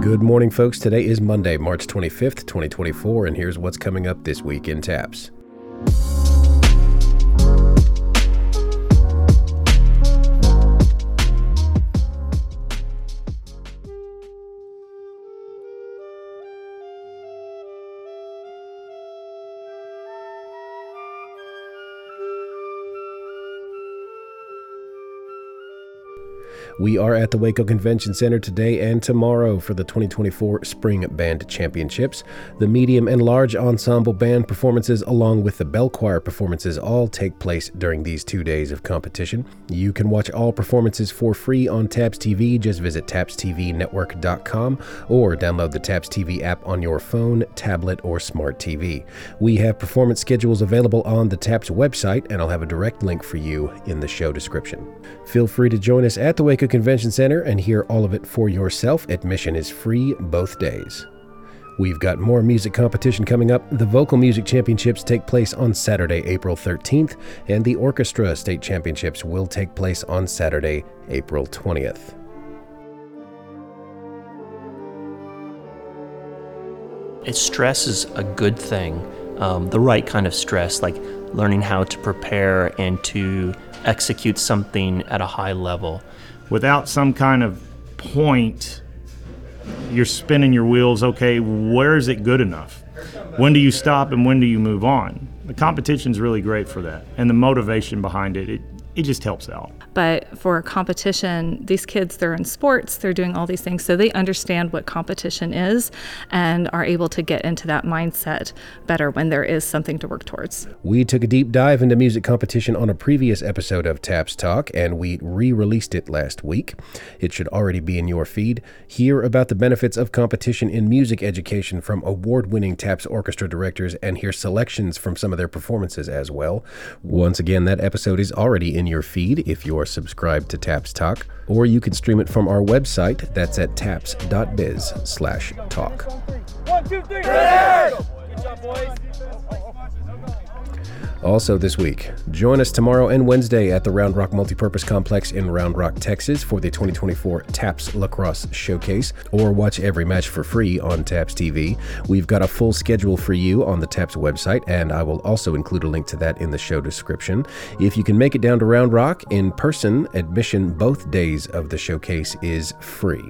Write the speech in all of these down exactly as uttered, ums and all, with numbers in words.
Good morning, folks. Today is Monday, March twenty-fifth, twenty twenty-four, and here's what's coming up this week in TAPS. We are at the Waco Convention Center today and tomorrow for the twenty twenty-four Spring Band Championships. The medium and large ensemble band performances along with the bell choir performances all take place during these two days of competition. You can watch all performances for free on TAPS T V. Just visit taps t v network dot com or download the TAPS T V app on your phone, tablet, or smart T V. We have performance schedules available on the TAPS website, and I'll have a direct link for you in the show description. Feel free to join us at the Waco Convention Center and hear all of it for yourself. Admission is free both days. We've got more music competition coming up. The Vocal Music Championships take place on Saturday, April thirteenth, and the Orchestra State Championships will take place on Saturday, April twentieth. It stress is a good thing, um, the right kind of stress, like learning how to prepare and to execute something at a high level. Without some kind of point, you're spinning your wheels. Okay, where is it good enough? When do you stop and when do you move on? The competition's really great for that, and the motivation behind it, it, it just helps out. But for a competition, these kids, they're in sports, they're doing all these things, so they understand what competition is and are able to get into that mindset better when there is something to work towards. We took a deep dive into music competition on a previous episode of TAPS Talk, and we re-released it last week. It should already be in your feed. Hear about the benefits of competition in music education from award-winning TAPS orchestra directors, and hear selections from some of their performances as well. Once again, that episode is already in your feed if you're subscribed to TAPS Talk, or you can stream it from our website. That's at taps dot biz slash talk. One, two, three, ready! Good job, boys. Also this week, join us tomorrow and Wednesday at the Round Rock Multipurpose Complex in Round Rock, Texas for the twenty twenty-four TAPS Lacrosse Showcase, or watch every match for free on TAPS T V. We've got a full schedule for you on the TAPS website, and I will also include a link to that in the show description. If you can make it down to Round Rock in person, admission both days of the showcase is free.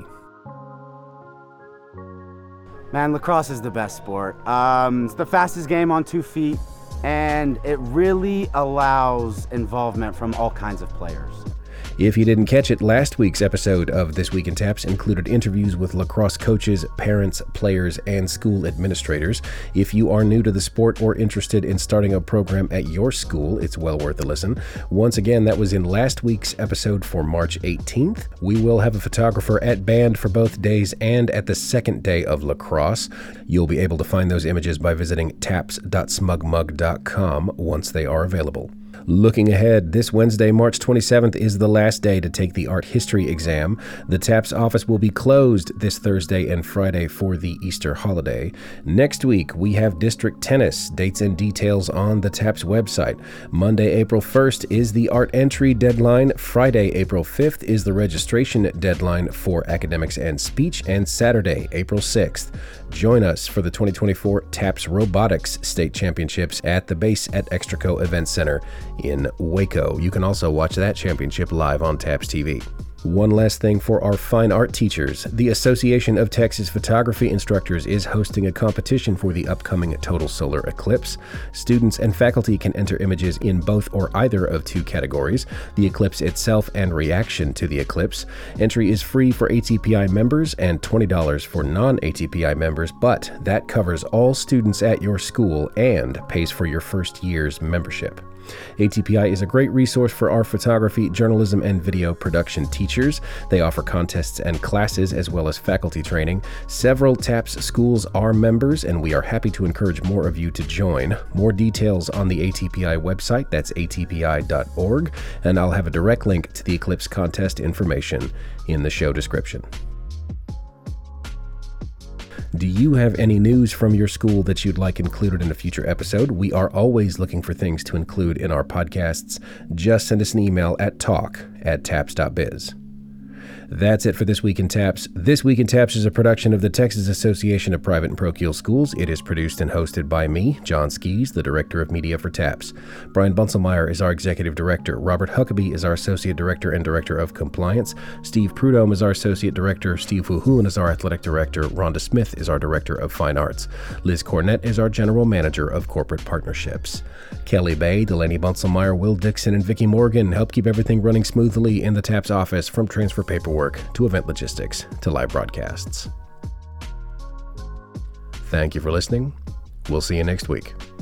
Man, lacrosse is the best sport. Um, it's the fastest game on two feet. And it really allows involvement from all kinds of players. If you didn't catch it, last week's episode of This Week in TAPS included interviews with lacrosse coaches, parents, players, and school administrators. If you are new to the sport or interested in starting a program at your school, it's well worth a listen. Once again, that was in last week's episode for March eighteenth. We will have a photographer at band for both days and at the second day of lacrosse. You'll be able to find those images by visiting taps dot smug mug dot com once they are available. Looking ahead, this Wednesday, March twenty-seventh, is the last day to take the art history exam. The TAPS office will be closed this Thursday and Friday for the Easter holiday. Next week, we have district tennis. Dates and details on the TAPS website. Monday, April first is the art entry deadline. Friday, April fifth is the registration deadline for academics and speech. And Saturday, April sixth. Join us for the twenty twenty-four TAPS Robotics State Championships at the base at Extraco Event Center in Waco. You can also watch that championship live on TAPS T V. One last thing for our fine art teachers. The Association of Texas Photography Instructors is hosting a competition for the upcoming total solar eclipse. Students and faculty can enter images in both or either of two categories, the eclipse itself and reaction to the eclipse. Entry is free for A T P I members and twenty dollars for non-A T P I members, but that covers all students at your school and pays for your first year's membership. A T P I is a great resource for our photography, journalism, and video production teachers. They offer contests and classes as well as faculty training. Several TAPS schools are members, and we are happy to encourage more of you to join. More details on the A T P I website, that's A T P I dot org, and I'll have a direct link to the Eclipse contest information in the show description. Do you have any news from your school that you'd like included in a future episode? We are always looking for things to include in our podcasts. Just send us an email at talk at taps dot biz. That's it for This Week in Taps. This Week in Taps is a production of the Texas Association of Private and Parochial Schools. It is produced and hosted by me, John Skees, the Director of Media for TAPS. Brian Bunselmeyer is our Executive Director. Robert Huckabee is our Associate Director and Director of Compliance. Steve Prudhomme is our Associate Director. Steve Fuhulen is our Athletic Director. Rhonda Smith is our Director of Fine Arts. Liz Cornett is our General Manager of Corporate Partnerships. Kelly Bay, Delaney Bunselmeyer, Will Dixon, and Vicki Morgan help keep everything running smoothly in the TAPS office, from transfer paperwork to event logistics to live broadcasts. Thank you for listening. We'll see you next week.